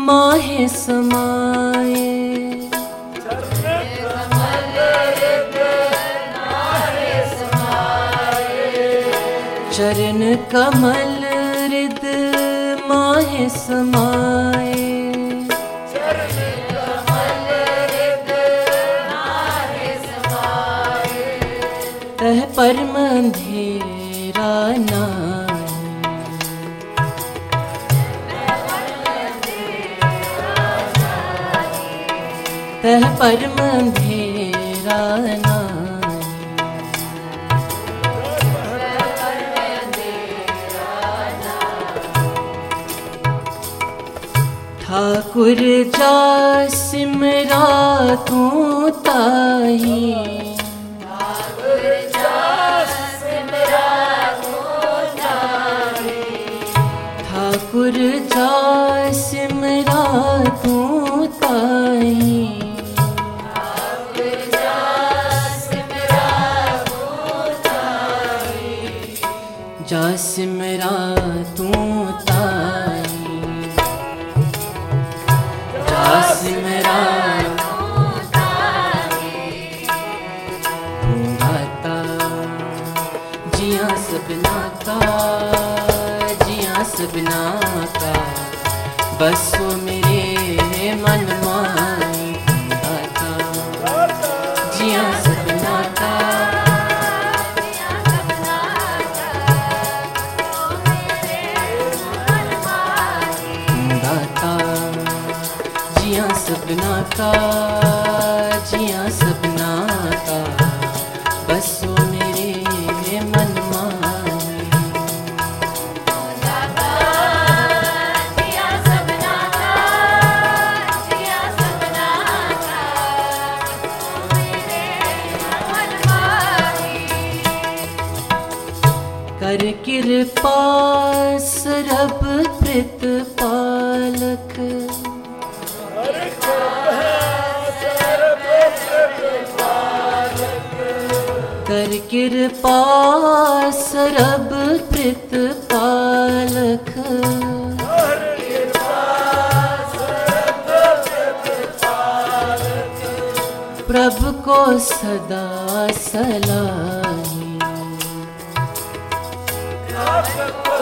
माहे समाए। चरण कमल हृद माहे समाए। तह परम अंधेरा नाय। तह परम अंधेरा नाय। ठाकुर जा सिमरा तू ताही। ठाकुर जा सिमरा तू ताही। जा सिमरा तू ताही। जा सिमरा तू दाता जिया सबना का। जिया सबना का बसो मेरे मन माई। दाता जिया सबना का। दाता जिया सबना का। जिया सबना का बसो मेरे मन माई। कर कृपा सरब प्रतिपालक। कर कृपा सरब प्रतिपालक। प्रभु को सदा सलाही। प्रभु को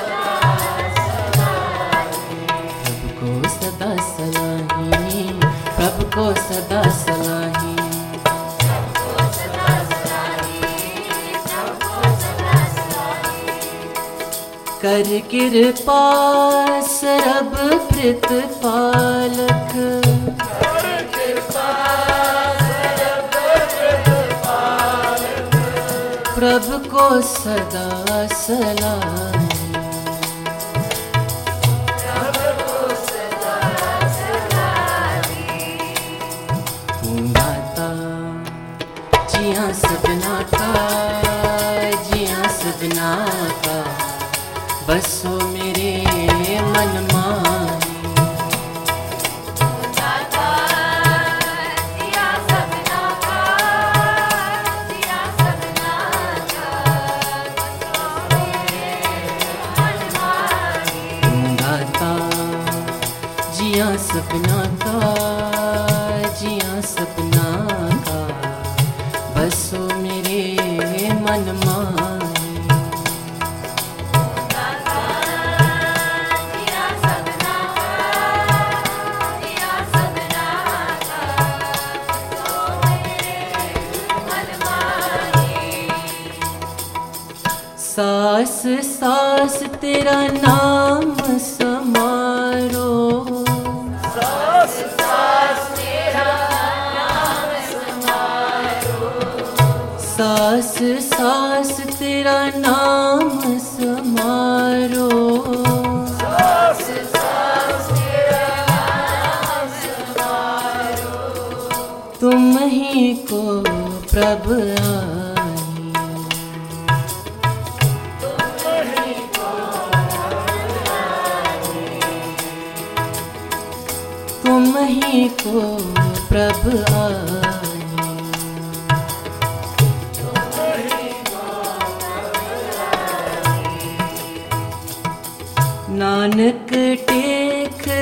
सदा सलाही। प्रभु को सदा सलाही। कर कृपा सरब प्रतिपालक। प्रभु को सदा सलाही। तू दाता जिया सबना का। जिया सबना का बसो मेरे मन माई। जिया सपना का। जिया सपना का बसो मेरे मन माई। सास सास तेरा नाम समारो। सास सास तेरा नाम समारो। सास सास तेरा नाम समारो। सास सास तेरा नाम समारो। तुम ही को प्रभु तुम ही को प्रभु आई। नानक टेक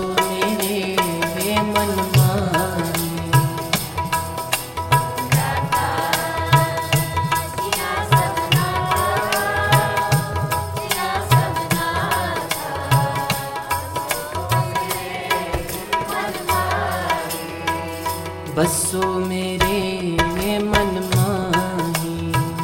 मेरे मन माही। जिया सबना जिया सबना मन माही। बसो मेरे मन माही।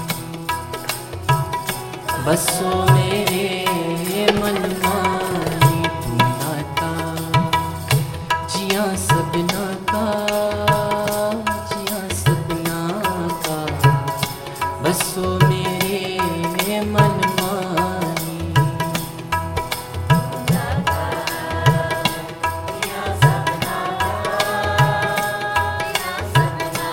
बसो मेरे मन माही। तुम दाता जिया सबना का, जिया सबना का। बसो मेरे मन माही। जिया सबना जिया सबना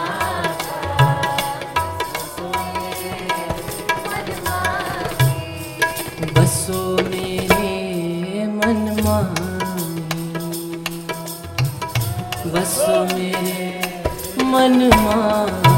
मन माही। बसो मेरे मन माही। बसो मेरे मन माही।